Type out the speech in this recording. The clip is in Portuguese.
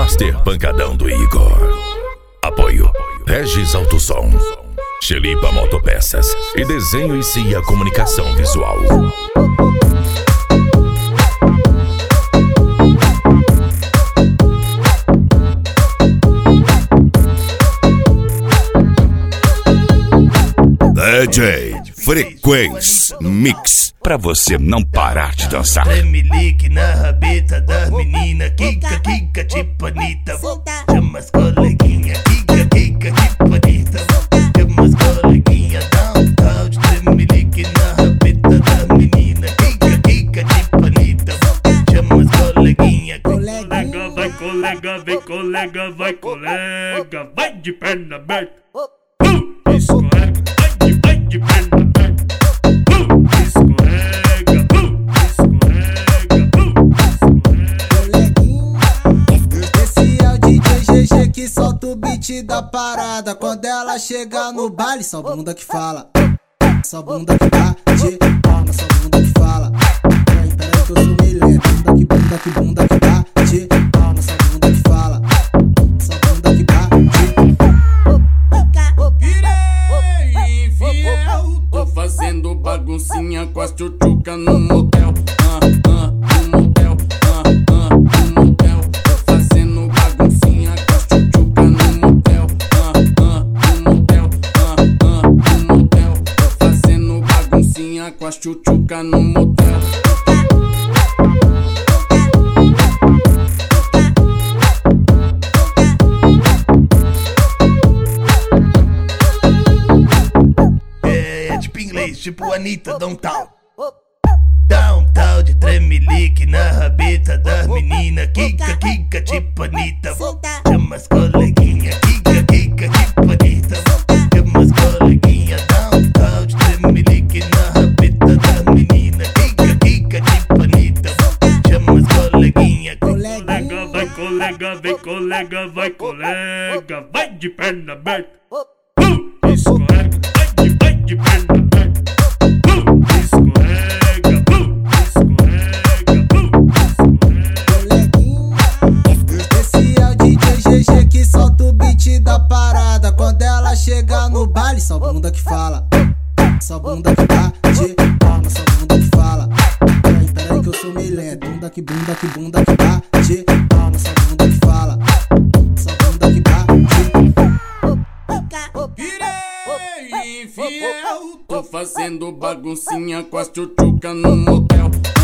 Master Pancadão do Igor. Apoio Regis Autosom, Xelipa Motopeças e Desenho e CIA Comunicação Visual. DJ Frequência Mix, pra você não parar de dançar. Tremelique na rabeta das meninas, quica, quica, tipo Anitta. Chama as coleguinhas, quica, quica, tipo Anitta. Chama as coleguinhas, down, tremelique na rabeta das meninas, quica, quica, tipo Anitta. Chama as coleguinhas. Colega, vai colega, vem colega, vai colega, vai de perna aberta. Escorrega, vai de perna aberta. Escorrega, escorrega. Esse é o DJ GG que solta o beat da parada. Quando ela chega no baile, só bunda que fala, só bunda que bate palma, só bunda que fala. Peraí que eu sou meio lento. Bunda que bate palma, só bunda que fala, só bunda que bate. Virei infiel, tô fazendo baguncinha com as tchutchuca no motel. No motel, no motel. Tô fazendo baguncinha com as tchutchuca no motel. No motel, no motel. Tô fazendo baguncinha com as tchutchuca no motel. Tipo Anitta, downtown. Downtown de tremelique na rabeta das meninas, quica, quica, tipo Anitta. Chama as coleguinhas, quica, quica, tipo Anitta. Chama as coleguinhas, downtown de tremelique na rabeta das meninas, quica, quica, tipo Anitta. Chama as coleguinhas. Colega, vai colega, vem colega, vai colega, vai de perna aberta. Escorrega, vai de perna aberta. Esse é o DJ GG que solta o beat da parada. Quando ela chega no baile, só bunda que fala, só bunda que bate palma, só bunda que fala. Peraí que eu sou meio lento. Bunda que bate palma, só bunda que fala, só bunda que bate. Virei infiel, tô fazendo baguncinha com as tchutchuca no motel.